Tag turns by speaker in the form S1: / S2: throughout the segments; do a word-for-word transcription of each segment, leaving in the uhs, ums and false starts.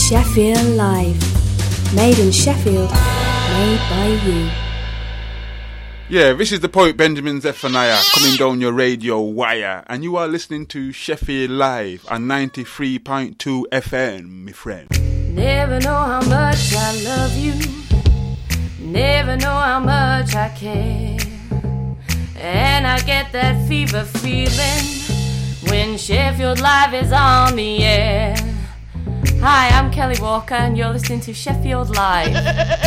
S1: Sheffield Live. Made in Sheffield, made by you.
S2: Yeah, this is the poet Benjamin Zephaniah coming down your radio wire, and you are listening to Sheffield Live on ninety-three point two F M, my friend.
S3: Never know how much I love you, never know how much I care, and I get that fever feeling when Sheffield Live is on the air. Hi, I'm Kelly Walker and you're listening to Sheffield Live.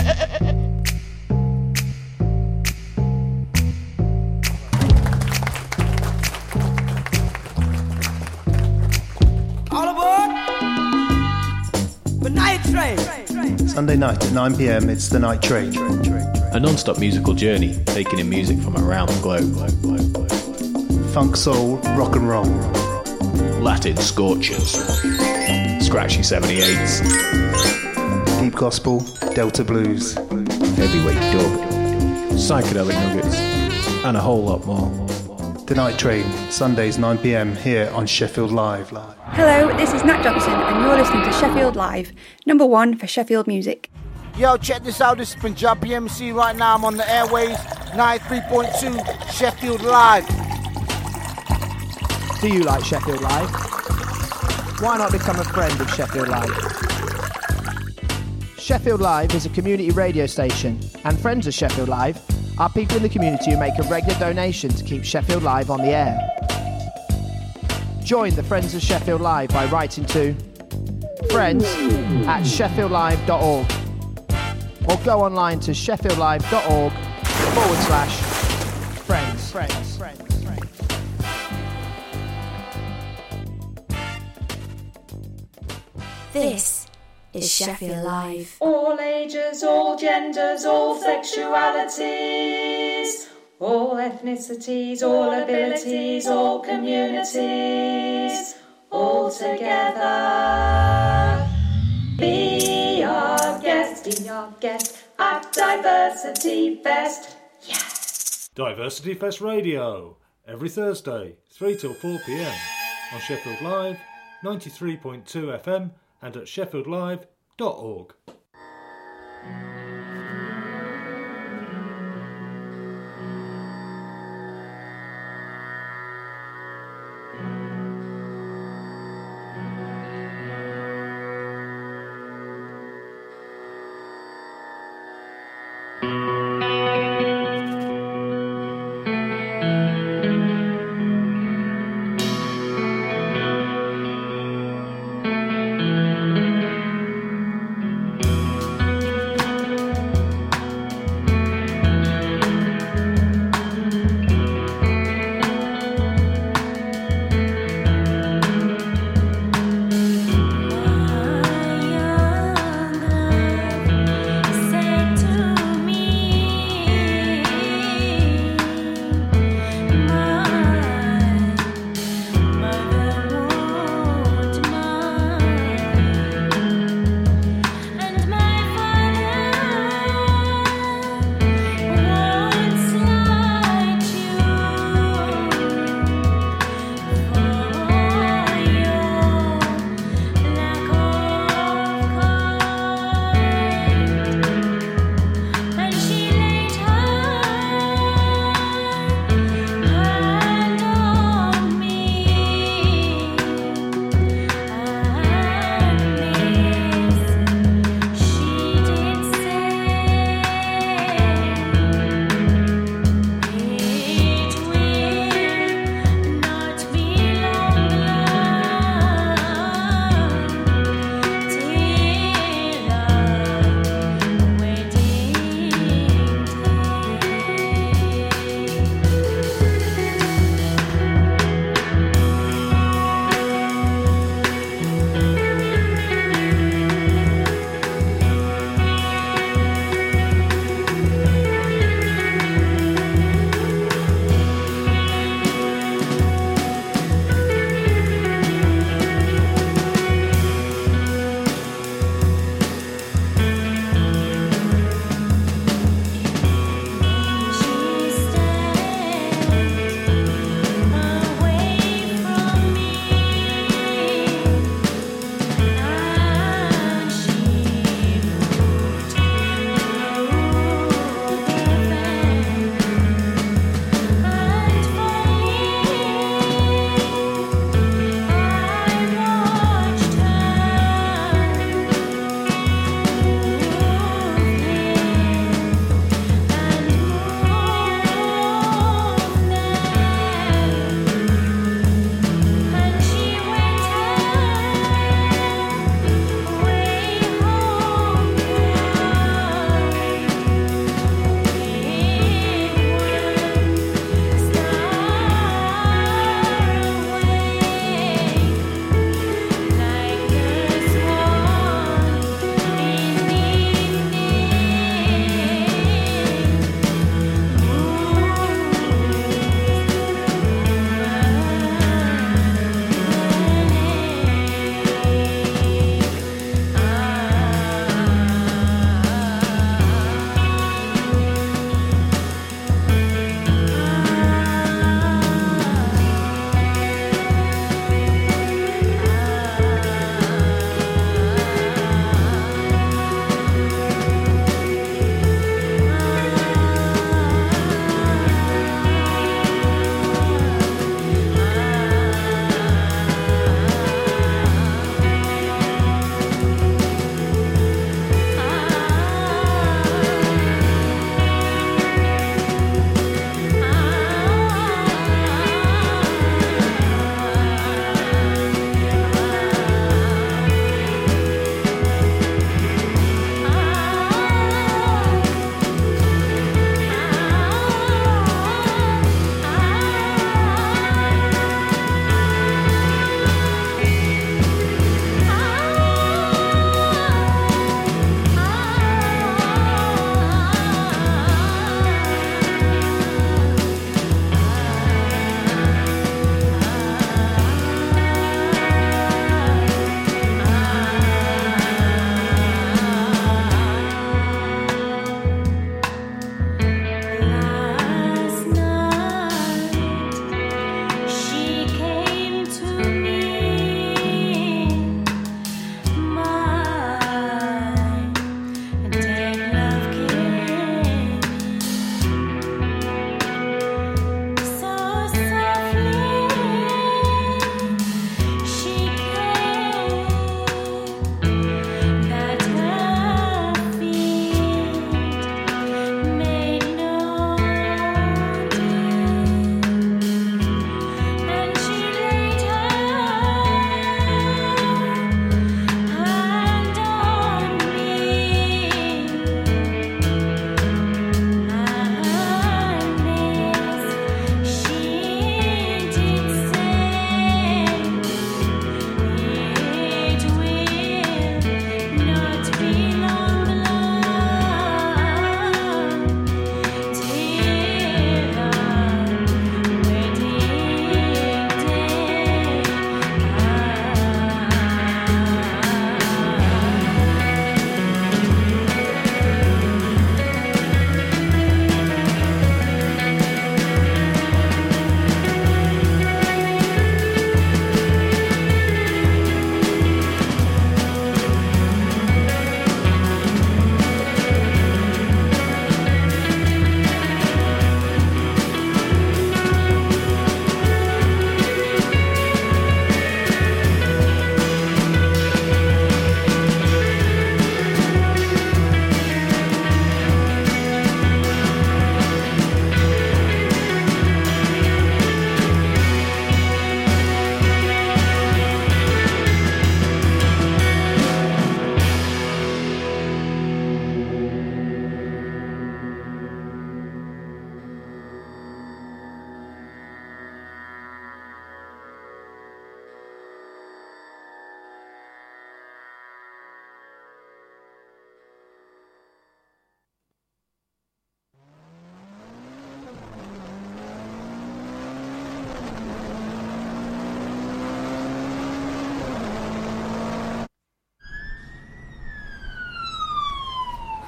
S4: All aboard! The Night Train!
S5: Sunday night at nine p.m, it's The Night Train.
S6: A non-stop musical journey, taking in music from around the globe.
S5: Funk, soul, rock and roll.
S6: Latin scorchers. Scratchy seventy-eights.
S5: Deep gospel, Delta blues.
S6: Heavyweight dub. Psychedelic nuggets. And a whole lot more.
S5: The Night Train, Sundays nine p.m, here on Sheffield Live.
S7: Hello, this is Nat Johnson and you're listening to Sheffield Live, number one for Sheffield music.
S8: Yo, check this out, this is Punjabi M C. Right now I'm on the airways, ninety-three point two Sheffield Live.
S9: Do you like Sheffield Live? Why not become a friend of Sheffield Live? Sheffield Live is a community radio station, and friends of Sheffield Live are people in the community who make a regular donation to keep Sheffield Live on the air. Join the Friends of Sheffield Live by writing to friends at sheffield live dot org or go online to sheffield live dot org forward slash friends. friends. friends.
S1: This is Sheffield Live.
S10: All ages, all genders, all sexualities, all ethnicities, all abilities, all communities, all together. Be our guest, be our guest at Diversity Fest. Yes!
S11: Diversity Fest Radio, every Thursday, three till four p.m. on Sheffield Live, ninety-three point two F M and at sheffield live dot org.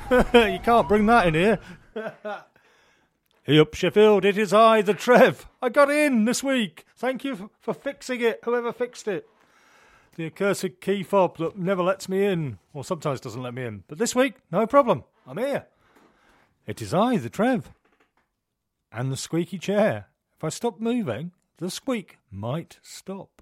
S11: You can't bring that in here. Hey up, Sheffield, it is I, the Trev. I got in this week. Thank you for, for fixing it, whoever fixed it. The accursed key fob that never lets me in, or sometimes doesn't let me in. But this week, no problem. I'm here. It is I, the Trev. And the squeaky chair. If I stop moving, the squeak might stop.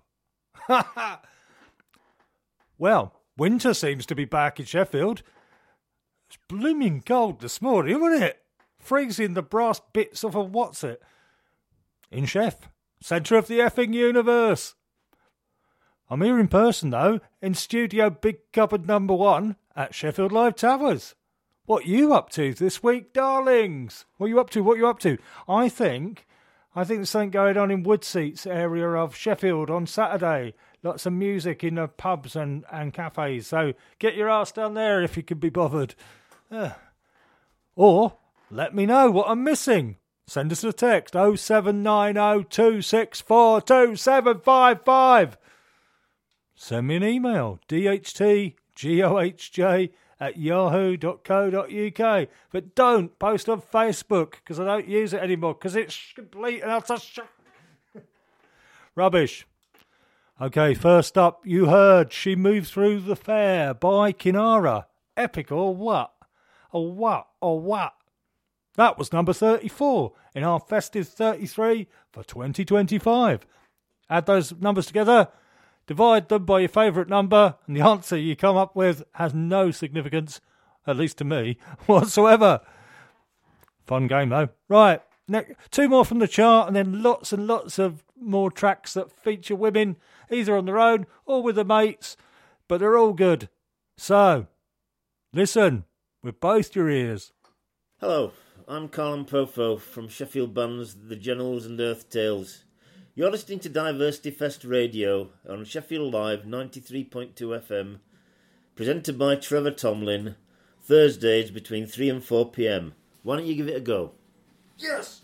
S11: Well, winter seems to be back in Sheffield. It's blooming cold this morning, wasn't it? Freezing the brass bits off of what's it? In Sheff, centre of the effing universe. I'm here in person, though, in Studio Big Cupboard number one at Sheffield Live Towers. What you up to this week, darlings? What you up to? What you up to? I think, I think there's something going on in Woodseats area of Sheffield on Saturday. Lots of music in the pubs and, and cafes. So get your ass down there if you can be bothered. Uh. Or let me know what I'm missing. Send us a text oh seven nine oh two six four two seven five five. Send me an email, d h t g o h j at yahoo dot co dot u k. But don't post on Facebook, because I don't use it anymore, because it's complete and utter sh- rubbish. Okay, first up, you heard She Moved Through the Fair by Kinara. Epic or what? Or what? Or what? That was number thirty-four in our festive thirty-three for twenty twenty-five. Add those numbers together, divide them by your favourite number, and the answer you come up with has no significance, at least to me, whatsoever. Fun game, though. Right, next, two more from the chart, and then lots and lots of more tracks that feature women, either on their own or with their mates, but they're all good. So, listen with both your ears.
S12: Hello, I'm Colin Pofo from Sheffield bands The Generals and Earth Tales. You're listening to Diversity Fest Radio on Sheffield Live ninety-three point two F M, presented by Trevor Tomlin, Thursdays between three and four p.m. Why don't you give it a go?
S11: Yes!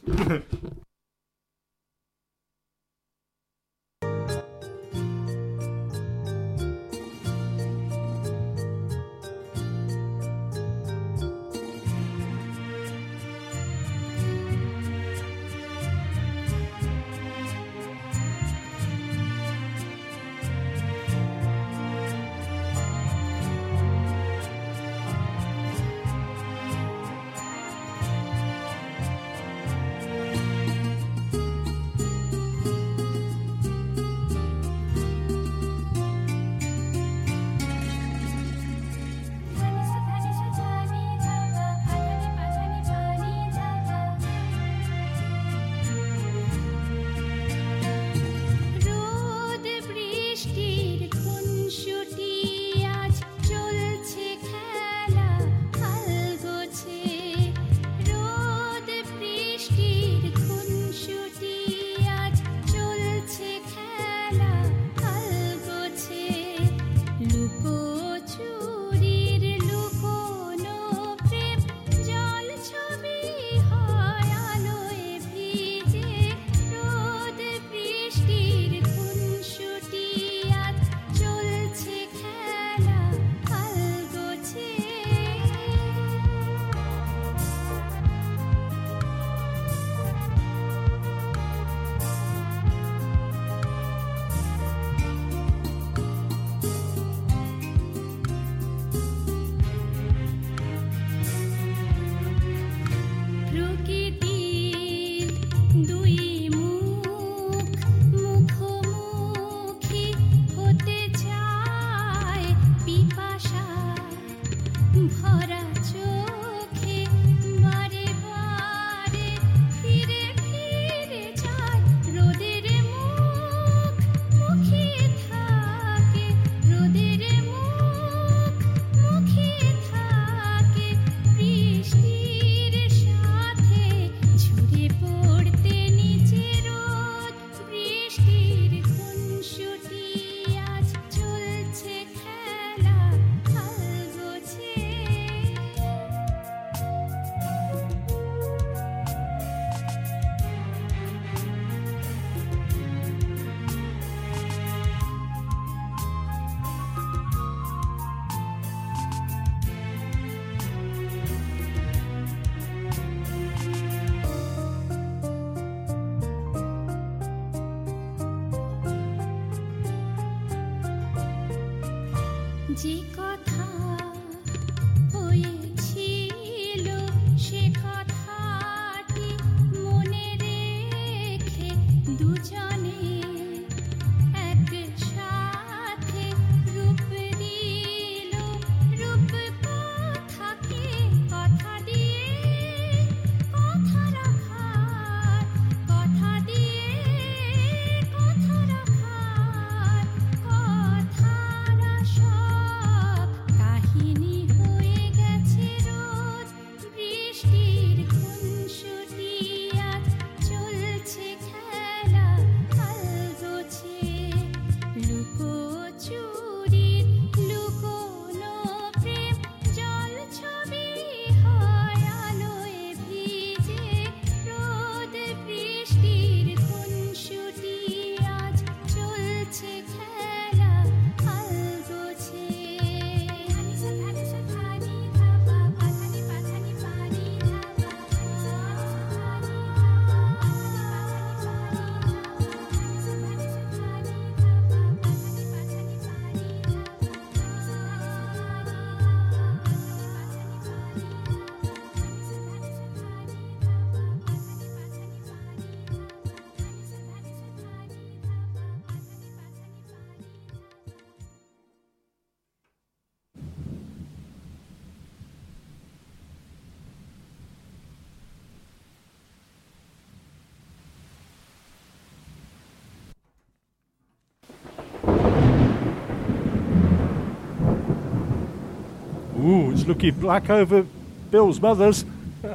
S11: Ooh, it's looking black over Bill's mother's.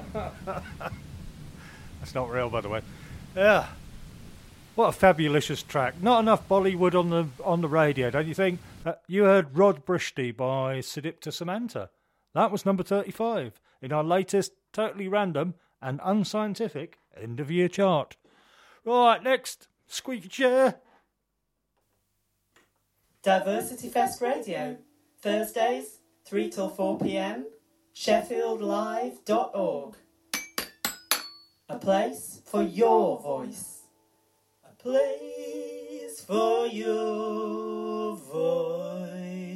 S11: That's not real, by the way. Yeah. What a fabulous track. Not enough Bollywood on the on the radio, don't you think? Uh, you heard Rod Brishti by Sidipta Samantha. That was number thirty-five in our latest totally random and unscientific end of year chart. Right, next, squeaky chair.
S13: Diversity Fest Radio, Thursdays, three till four p.m, sheffield live dot org. A place for your voice. A place for your voice.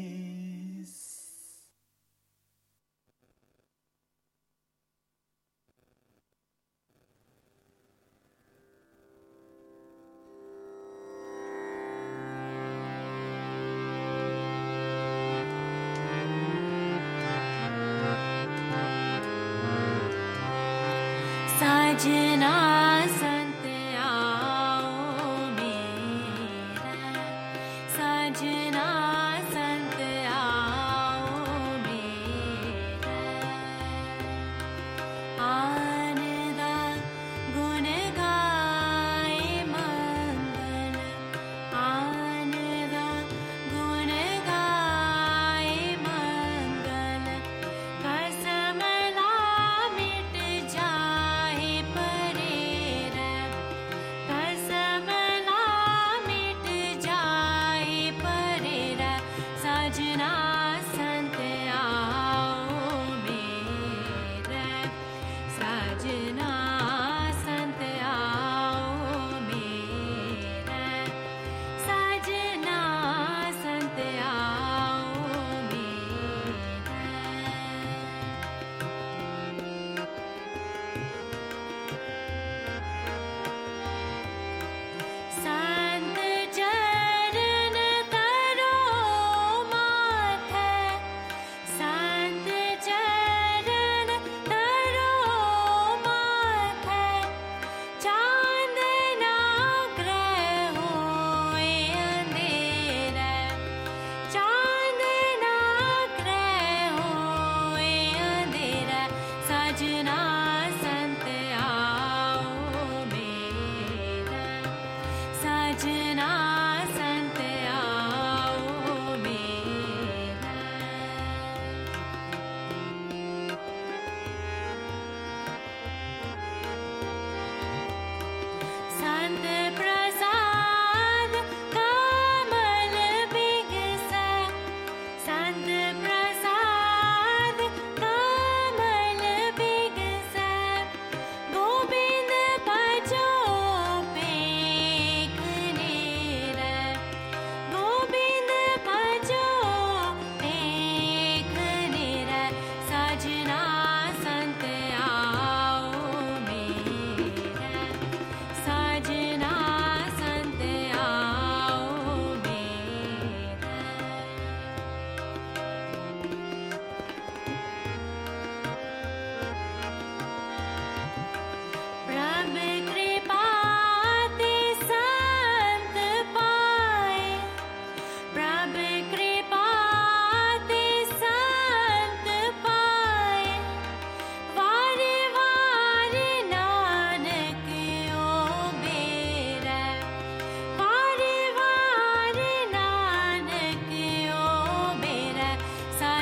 S3: Sajna sant aao mere, Sajna sant aao mere, Aananda gun gaaye mangal, Aananda gun gaaye mangal, kasam la mit jaaye pare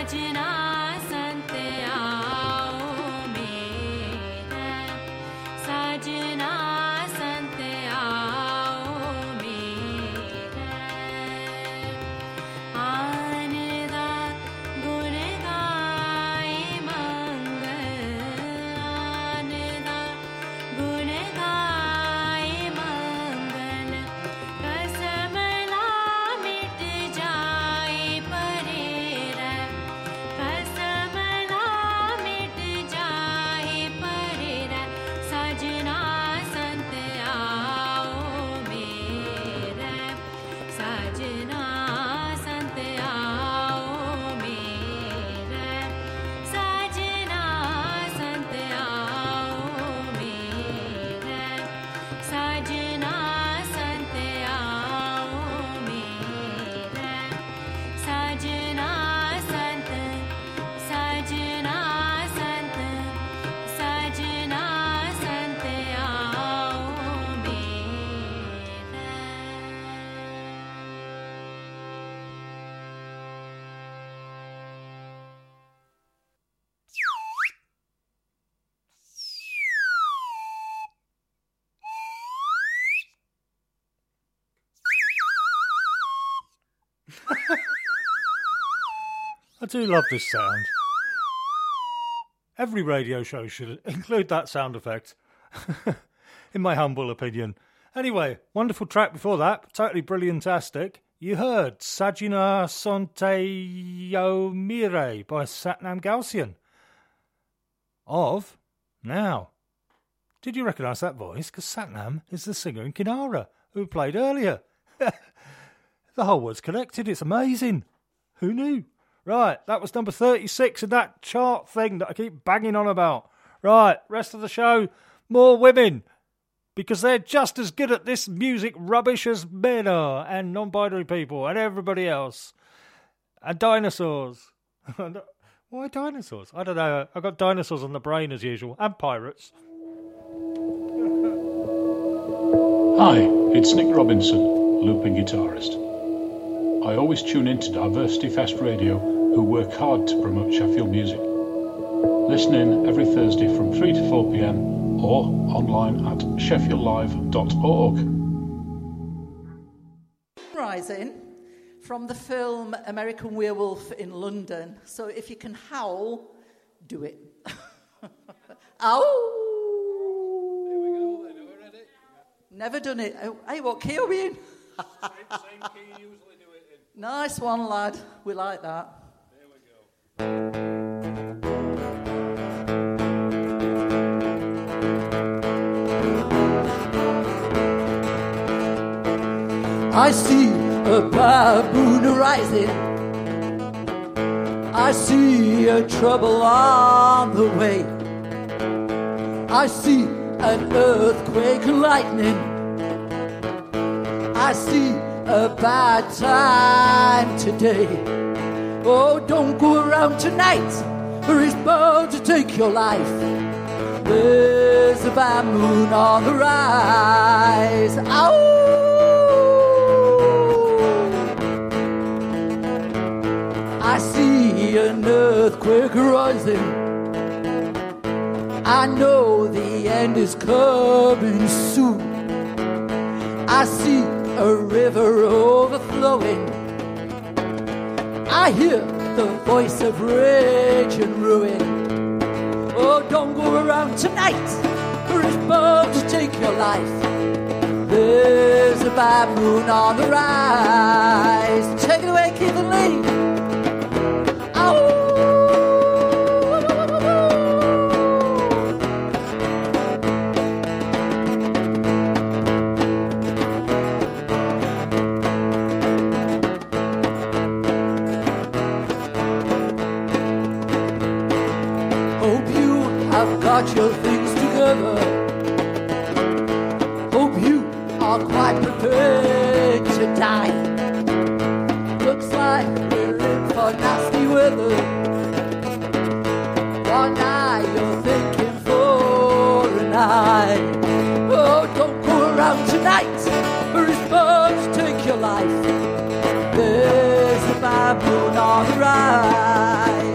S11: I do love this sound. Every radio show should include that sound effect, in my humble opinion. Anyway, wonderful track before that, totally brilliantastic. You heard Sajina Sonteyo Mire by Satnam Gaussian. Of Now. Did you recognise that voice? Because Satnam is the singer in Kinara, who played earlier. The whole word's connected, it's amazing. Who knew? Right, that was number thirty-six in that chart thing that I keep banging on about. Right, rest of the show, more women. Because they're just as good at this music rubbish as men are, and non-binary people, and everybody else. And dinosaurs. Why dinosaurs? I don't know. I've got dinosaurs on the brain as usual, and pirates.
S14: Hi, it's Nick Robinson, looping guitarist. I always tune into Diversity Fest Radio, who work hard to promote Sheffield music. Listen in every Thursday from three to four p.m. or online at sheffield live dot org.
S15: Rising from the film American Werewolf in London. So if you can howl, do it. Ow! Here we go, then. Are we ready? Never done it. Oh, hey, what key are we in? same, same key you usually do it in. Nice one, lad. We like that.
S14: There we go.
S15: I see a baboon rising. I see a trouble on the way. I see an earthquake and lightning. I see a bad time today. Oh, don't go around tonight, or it's bound to take your life. There's a baboon on the rise. Ow! I see an earthquake rising. I know the end is coming soon. I see a river overflowing. I hear the voice of rage and ruin. Oh, don't go around tonight, or it's bound to take your life. There's a baboon on the rise. Take it away, Keith and Lee. Got your things together. Hope you are quite prepared to die. Looks like we're in for nasty weather. One eye you're thinking for an eye. Oh, don't go around tonight, or it's bound to take your life. There's a baboon on the rise.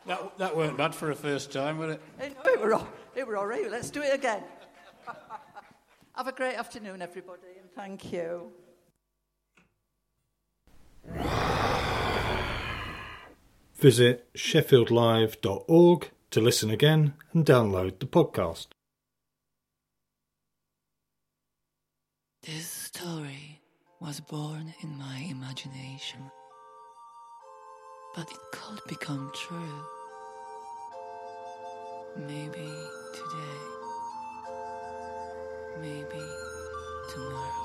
S16: That, that weren't bad for a first time, was it?
S17: Hey, no, it were all, it were all right. Let's do it again. Have a great afternoon, everybody, and thank you.
S11: Visit sheffield live dot org to listen again and download the podcast.
S18: This story was born in my imagination, but it could become true. Maybe today, maybe tomorrow.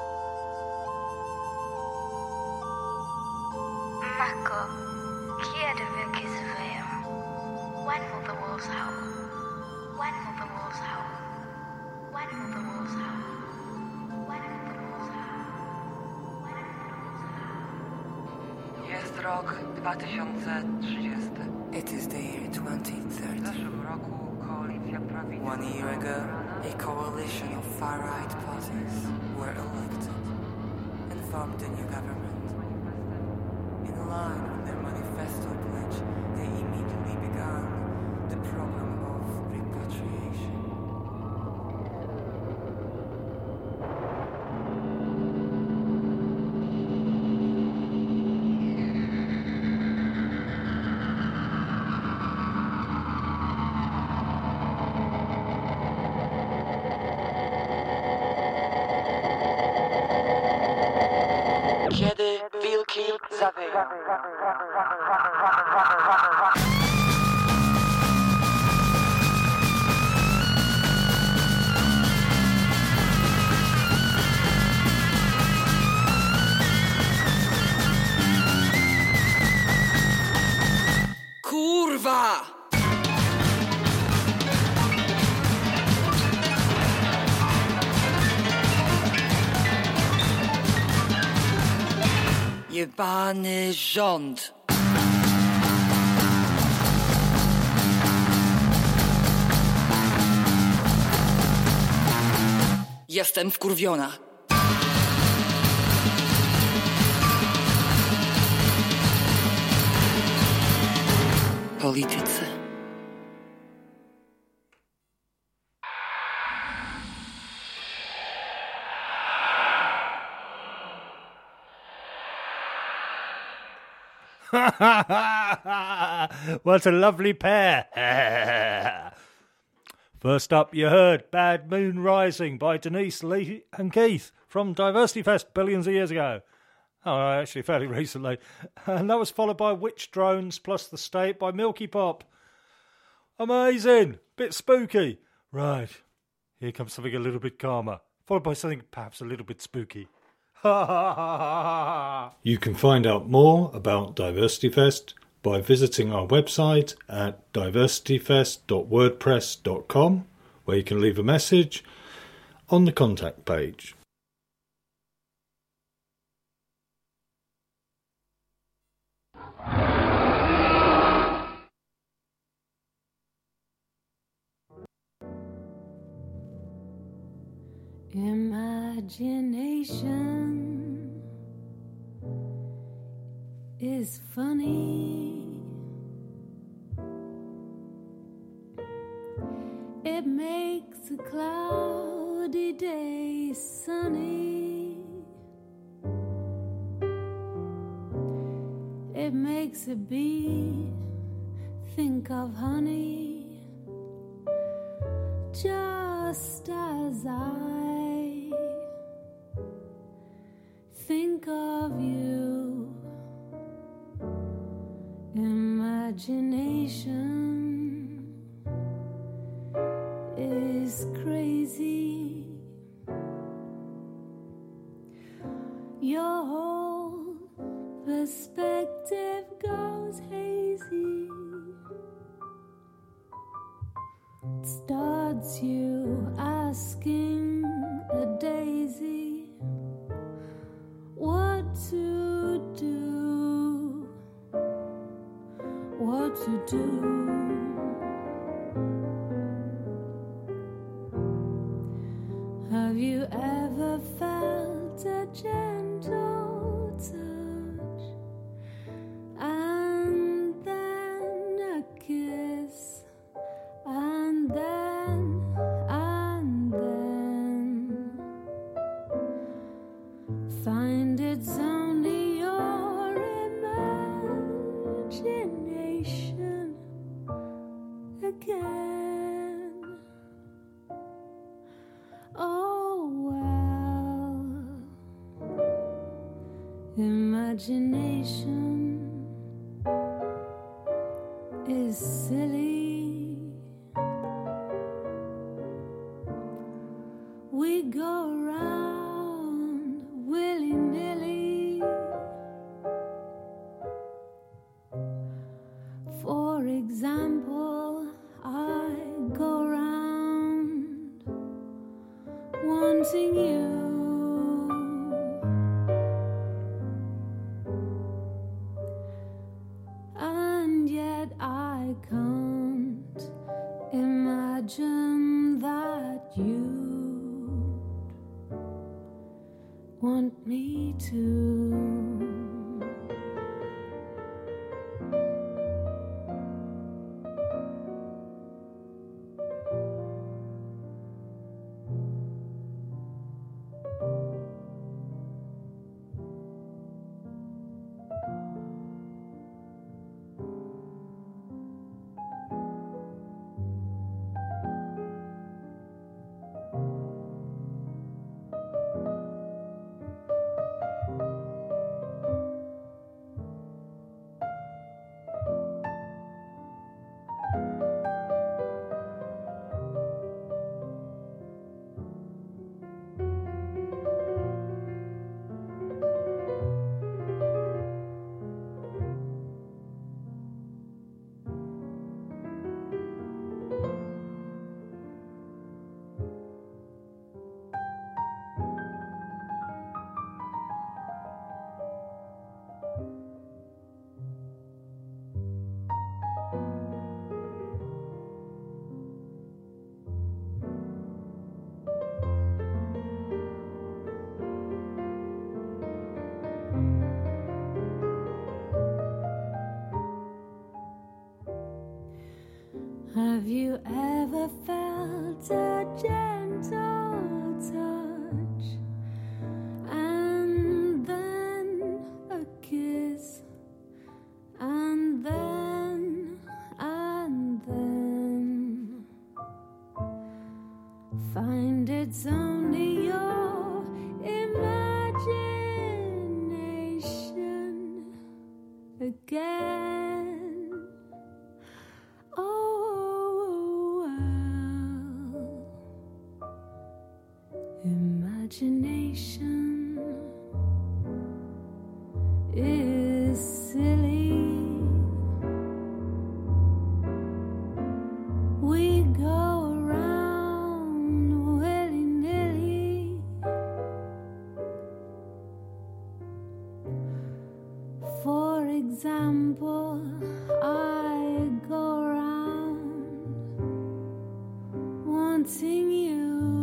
S19: Mako, qui est de vous qui se veille? When will the wolves howl? When will the wolves howl? When will the wolves howl? When will the wolves howl? When will the wolves howl?
S20: Jest rok dwa tysiące trzydziesty.
S18: It is the year twenty thirty.
S20: W zeszłym roku koalicja prawicy.
S18: One year ago, a coalition of far-right parties were elected and formed a new government. In line with their manifesto pledge, they immediately began the program of repatriation.
S20: Kiedy wilki zawieją.
S15: Kurwa!
S18: Jebany rząd. Jestem wkurwiona. Politycy.
S11: What a lovely pair. First up, you heard Bad Moon Rising by Denise, Lee and Keith from Diversity Fest billions of years ago. Oh, actually, fairly recently. And that was followed by Witch Drones plus The State by Milky Pop. Amazing. Bit spooky. Right. Here comes something a little bit calmer, followed by something perhaps a little bit spooky. You can find out more about Diversity Fest by visiting our website at diversity fest dot wordpress dot com, where you can leave a message on the contact page.
S3: Imagination is funny. It makes a cloudy day sunny. It makes a bee think of honey, just as I think of you. Imagination is crazy. Your whole perspective goes hazy. It starts you asking a daisy what to do, what to do. Have you ever felt a gentle touch and then a Imagination is silly. We go around willy-nilly. For example, I go around wanting you. I can't imagine that you'd want me to. Have you ever felt a gentle touch and then a kiss and then and then find it's only your imagination again? Imagination is silly. We go around willy-nilly. For example, I go around wanting you.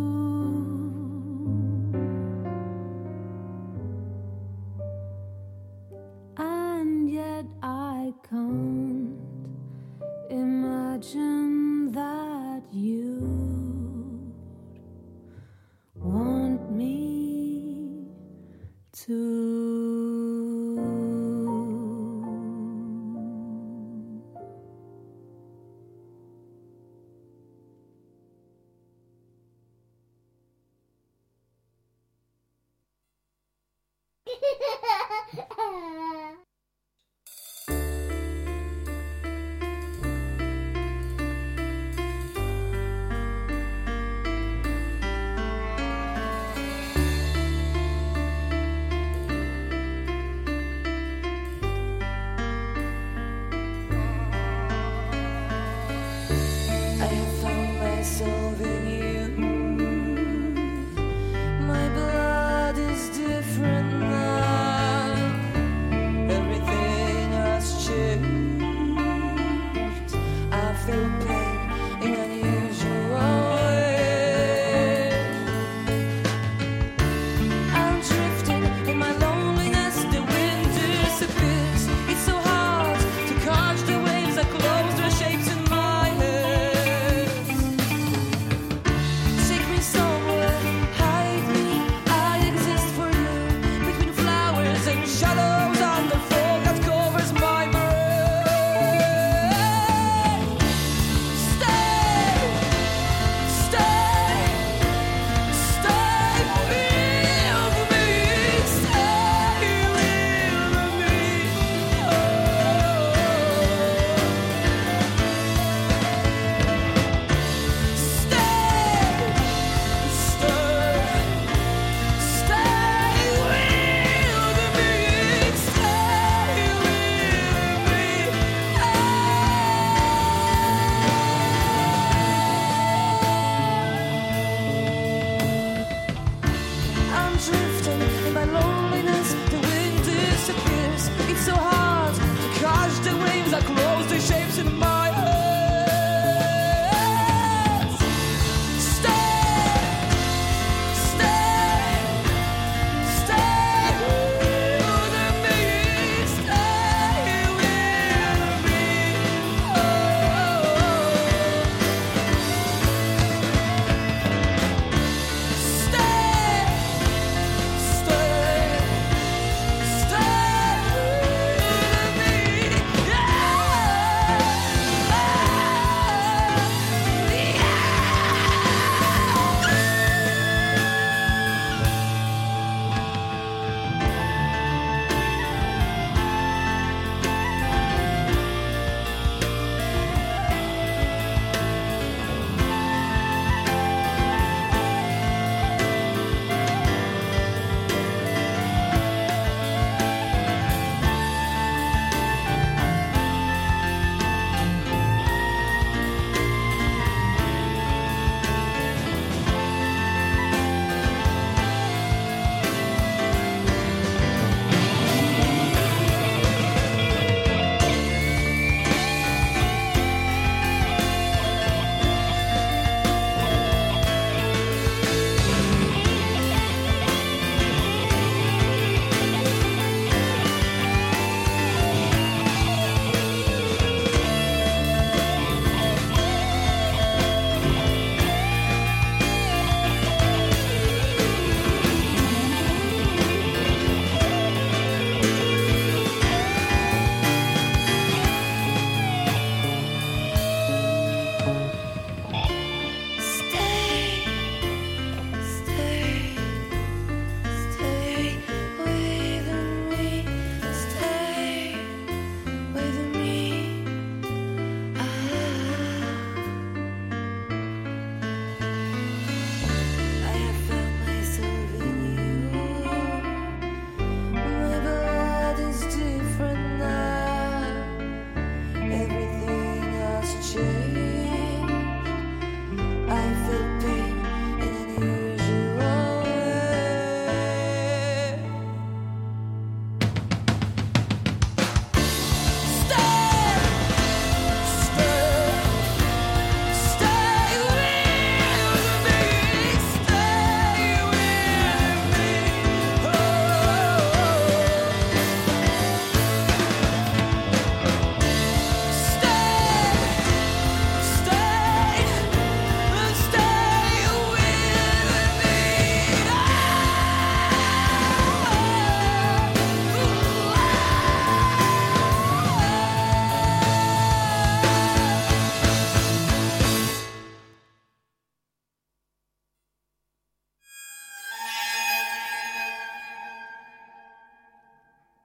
S3: I can't imagine that you'd want me to.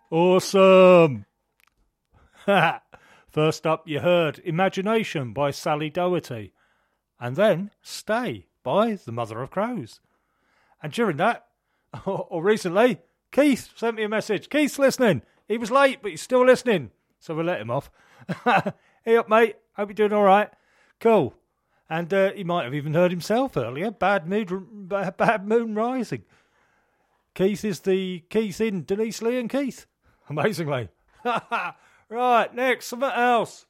S11: Awesome! First up, you heard Imagination by Sally Doherty, and then Stay by the Mother of Crows. And during that, or recently, Keith sent me a message. Keith's listening. He was late, but he's still listening, so we'll let him off. Hey up, mate. Hope you're doing all right. Cool. And uh, he might have even heard himself earlier. Bad Mood, Bad Moon Rising. Keith is the Keith in Denise Lee and Keith. Amazingly. Right, next, something else.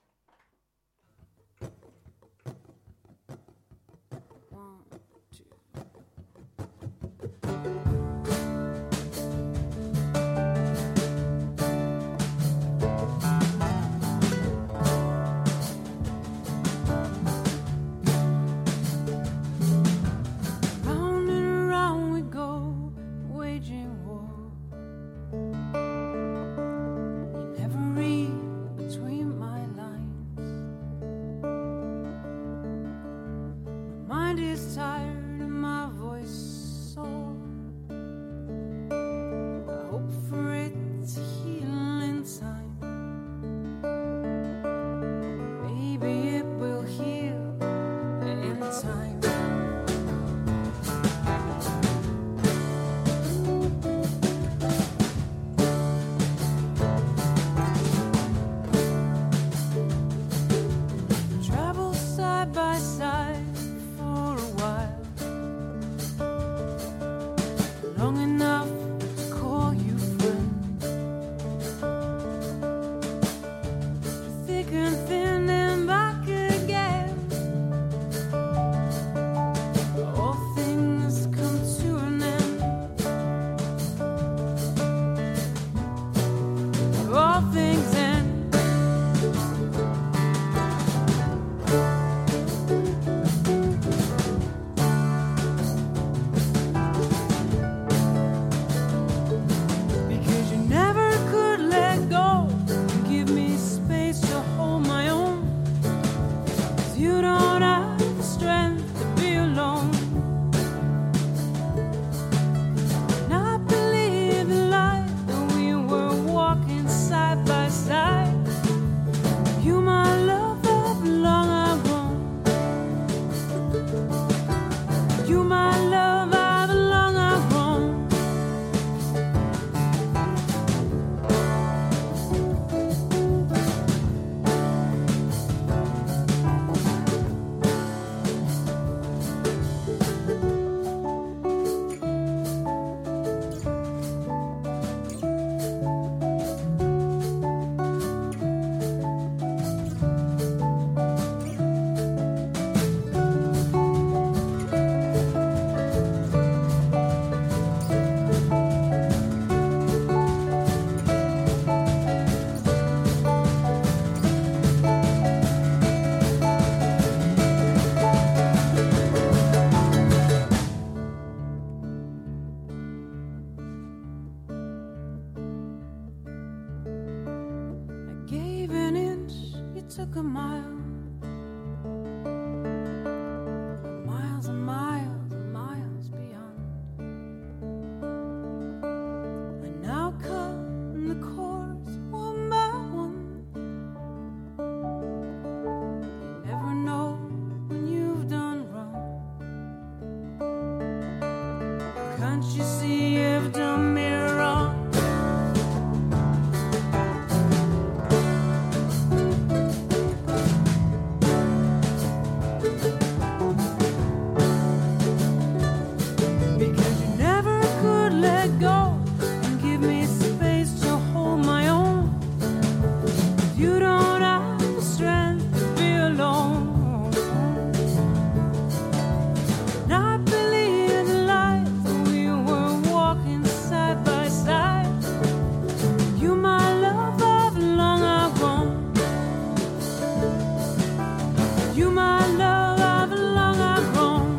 S21: Round and round we go, waging war. You never read between my lines. My mind is tired and my voice sore. I hope for it to heal in time. Maybe it will heal in time. Travel side by side for a while, long enough to call you friend. Thick and thin and back again. All things come to an end. All things end. Because you never could let go and give me space to hold my own. 'Cause you don't have the strength to be alone. And I believe in life that we were walking side by side. You my love of long I've grown. You my love of long I've grown. I gave an inch, you took a mile. Miles and miles and miles beyond. I now cut the course one by one. You never know when you've done wrong. Can't you see you've done me wrong? Because you never could let go and give me space to hold my own. You don't have the strength to be alone. And I believe in life that we were walking side by side. You my love of long I've grown. You my love of long I've grown.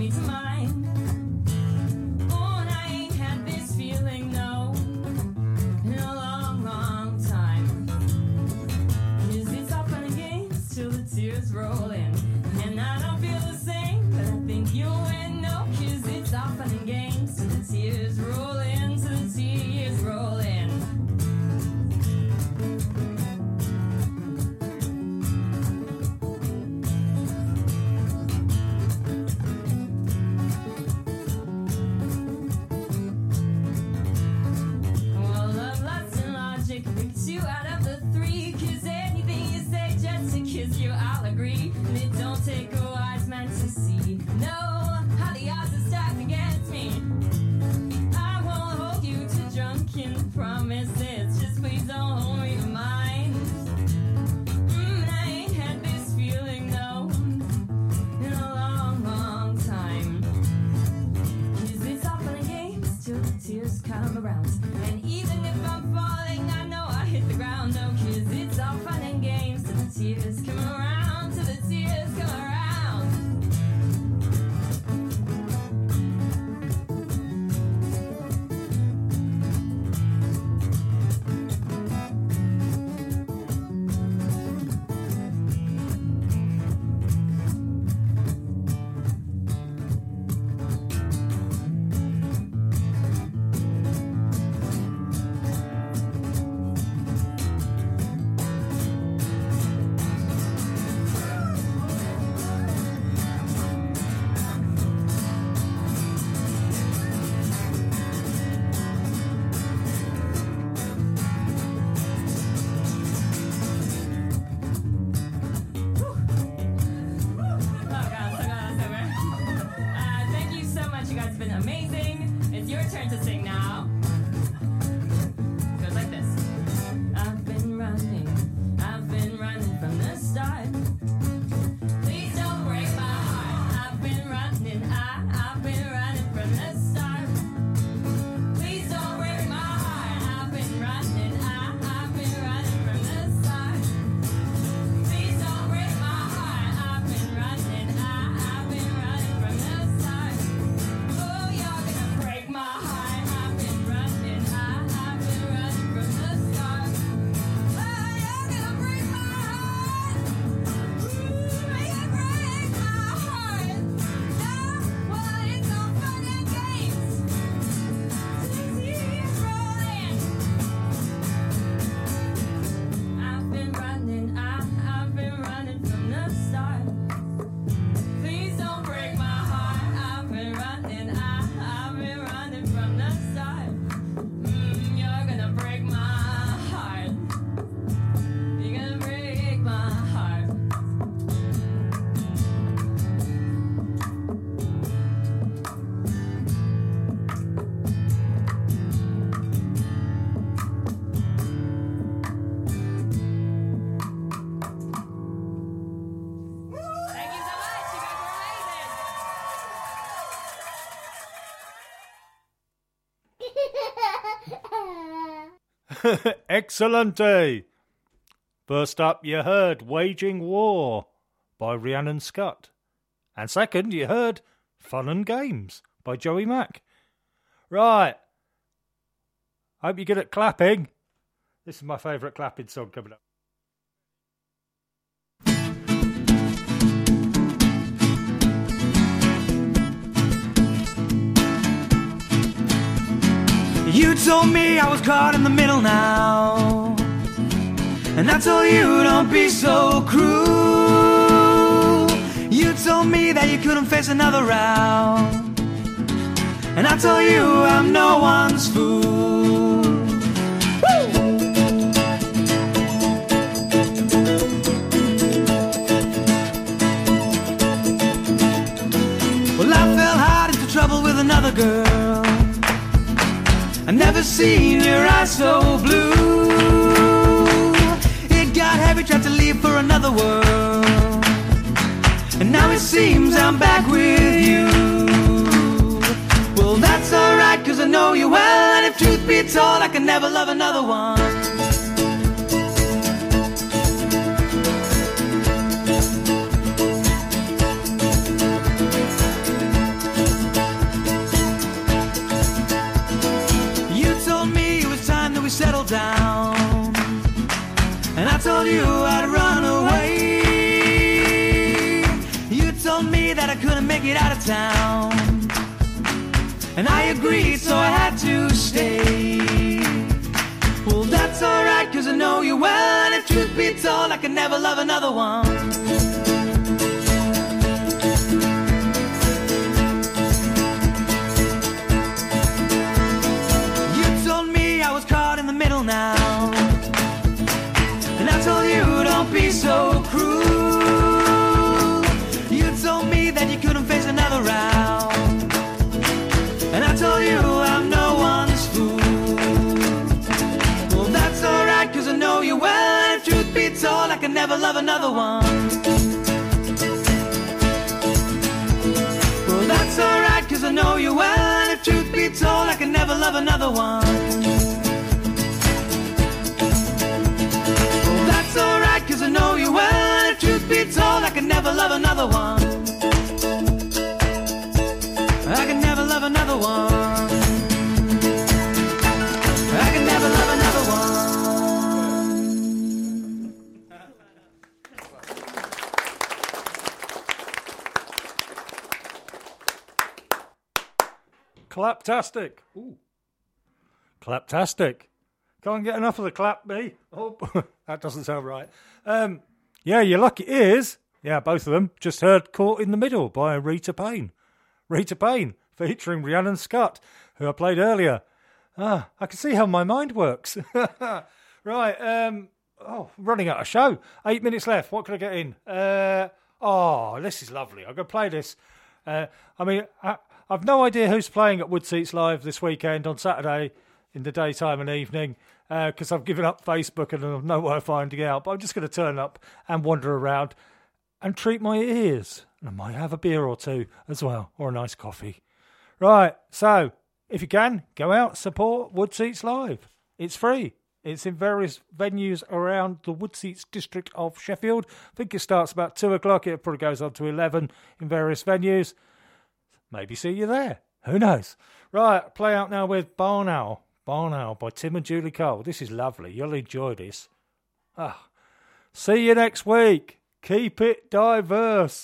S3: me to mine. Oh, and I ain't had this feeling, no, in a long, long time. 'Cause it's all fun and games till the tears roll in. And I don't feel the same, but I think you'll win, no. 'Cause it's all fun and games till the tears roll in, till the tears roll in. Well, love, lust, and logic pick two out of the three. 'Cause anything you say just to kiss you, I'll agree. And it don't take a wise man to see, no, how the odds are stacked against me. I won't hold you to drunken promises, just please don't hold me to mine. Mm, I ain't had this feeling, no, in a long, long time. 'Cause it's all fun and games till the tears come around. And even if I'm falling, I know I hit the ground, no. 'Cause it's all fun and games till the tears come around, till the tears come around.
S11: Excellente! First up, you heard Waging War by Rhiannon Scott. And second, you heard Fun and Games by Joey Mack. Right. Hope you're good at clapping. This is my favourite clapping song coming up.
S4: You told me I was caught in the middle now, and I told you don't be so cruel. You told me that you couldn't face another round, and I told you I'm no one's fool. Woo! Well, I fell hard into trouble with another girl. I've never seen your eyes so blue. It got heavy, tried to leave for another world, and now it seems I'm back with you. Well, that's alright, cause I know you well, and if truth be told, I can never love another one. get out of town. And I agreed, so I had to stay. Well, that's alright, cause I know you well. And if truth be told, I could never love another one. You told me I was caught in the middle now. And I told you, don't be so cruel. You told me that you couldn't face another round. And I told you I'm no one's fool. Well, that's alright, cause I know you well. And truth be told, I can never love another one. Well, that's alright, cause I know you well. And if truth be told, I can never love another one. Well, that's alright, cause I know you well. And if truth be told, I can never love another one. I can never love another one. I can never love another one.
S11: Claptastic. Ooh. Claptastic. Can't get enough of the clap, me. Oh, that doesn't sound right. Um, yeah, your lucky ears. Yeah, both of them. Just heard Caught in the Middle by Rita Payne. Rita Payne, featuring Rhiannon Scott, who I played earlier. Ah, I can see how my mind works. Right, um, oh, running out of show. Eight minutes left. What can I get in? Uh, oh, this is lovely. I'm going to play this. Uh, I mean, I, I've no idea who's playing at Woodseats Live this weekend on Saturday in the daytime and evening, because uh, I've given up Facebook and I've no way of finding out. But I'm just going to turn up and wander around and treat my ears. And I might have a beer or two as well, or a nice coffee. Right, so if you can, go out, support Woodseats Live. It's free. It's in various venues around the Woodseats district of Sheffield. I think it starts about two o'clock. It probably goes on to eleven in various venues. Maybe see you there. Who knows? Right, play out now with Barn Owl. Barn Owl by Tim and Julie Cole. This is lovely. You'll enjoy this. Ah, see you next week. Keep it diverse.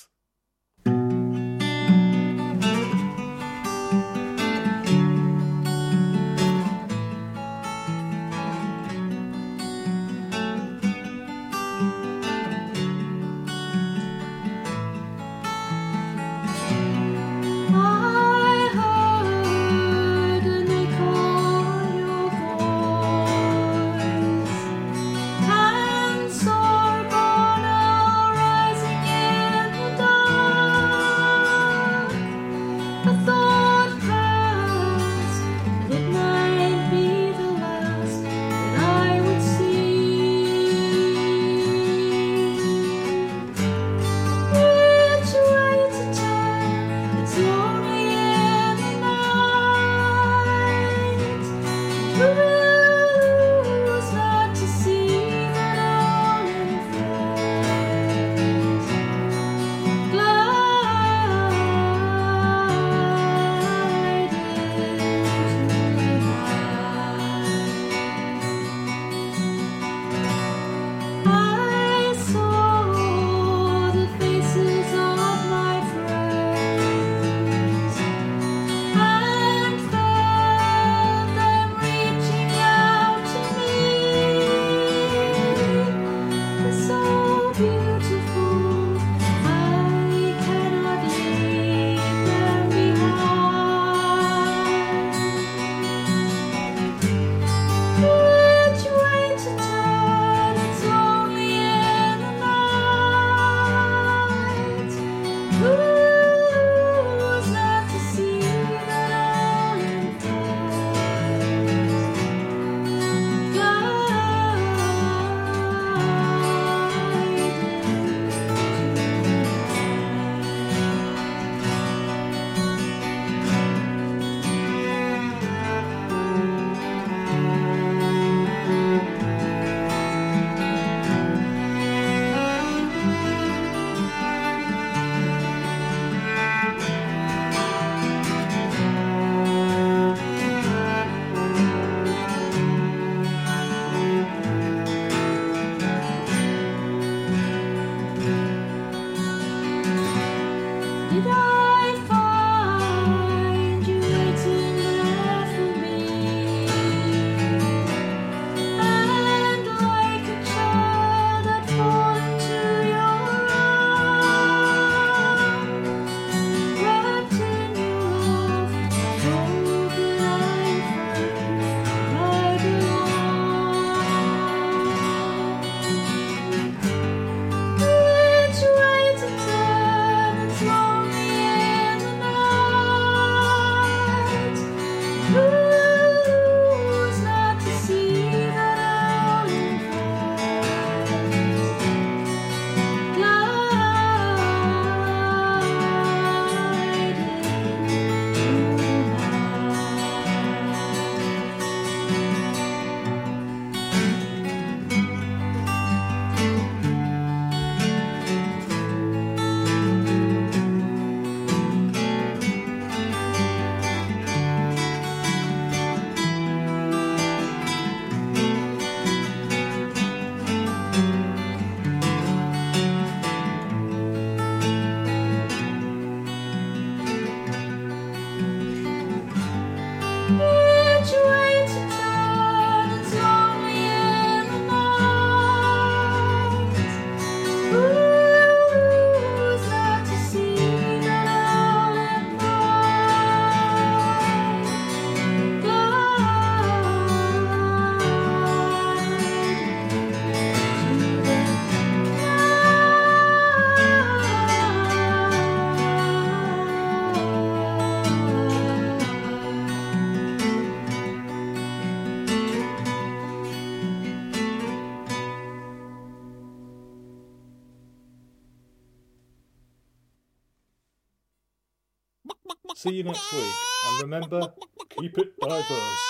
S21: Did I
S11: See you next week. And remember, keep it diverse.